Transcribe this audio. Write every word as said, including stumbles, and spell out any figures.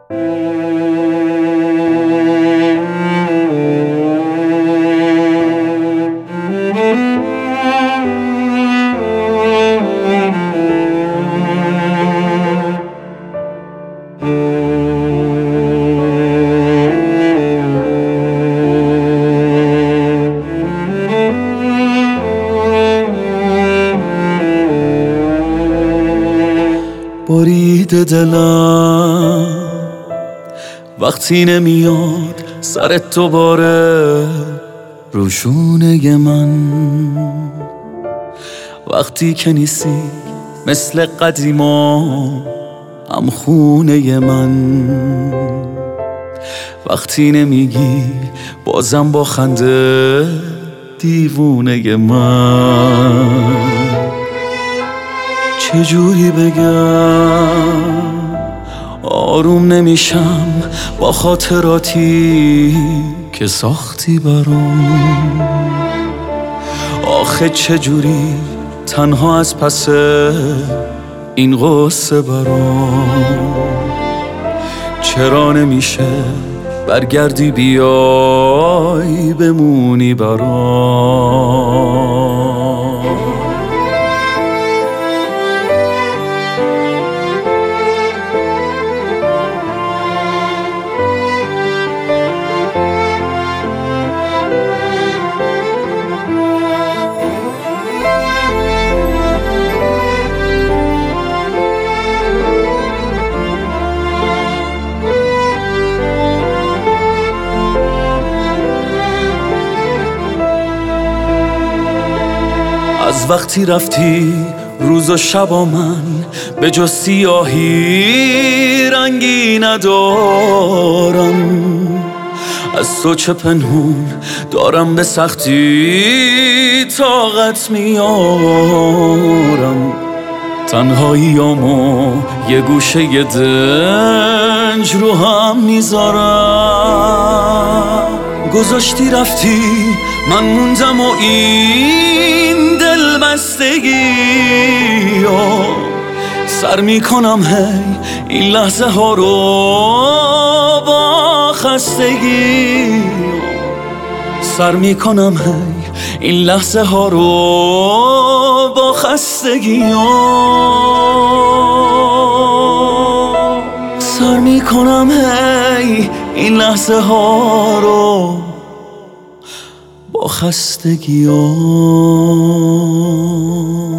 برید دلم وقتی نمیاد سرت دوباره روشونه من، وقتی که نیستی مثل قدیما هم خونه من، وقتی نمیگی بازم با خنده دیوونه من. چجوری بگم آروم نمیشم با خاطراتی که ساختی برام. آخه چجوری تنها از پس این قصه برام. چرا نمیشه برگردی بیای بمونی برام. از وقتی رفتی روز و شبا من به جز سیاهی رنگی ندارم. از تو چه پنهون دارم به سختی طاقت میارم. تنهاییامو یه گوشه یه دنج رو هم میذارم. گذاشتی رفتی من موندم و این دل بستگی سر میکنم هی این لحظه ها رو با خستگی. سر میکنم هی این لحظه ها رو با خستگی. سر میکنم هی این لحظه ها رو با خستگی.